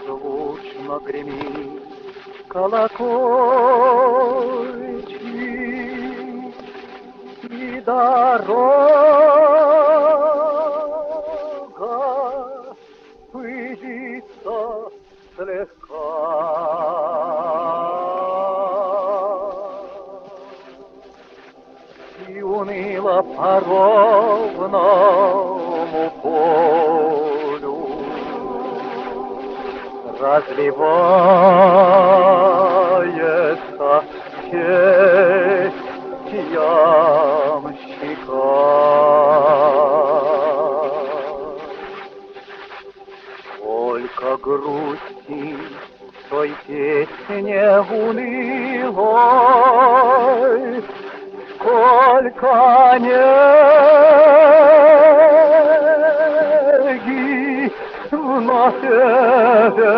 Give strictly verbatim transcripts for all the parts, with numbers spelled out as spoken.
звучно гремит колокольчик, и дорога пылится слегка. И уныло по ровному полю разливается честь ямщика. Сколько грусти в той песне унылой, сколько неги в напеве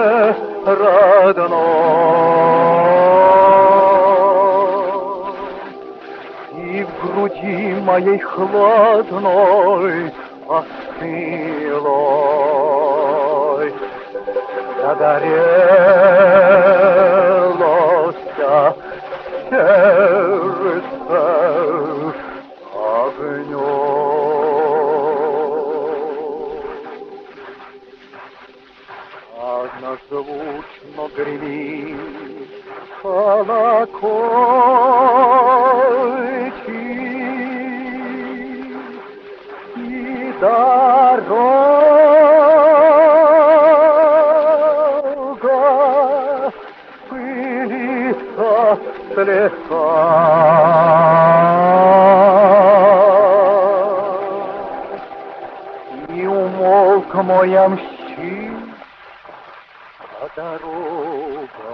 родной. И в груди моей хладной, остылой загорелось сердце огнем. Однозвучно гремит колокольчик, и дорога пылится слегка. И умолк мой ямщик, а дорога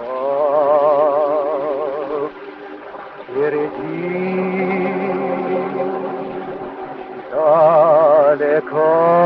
впереди далеко.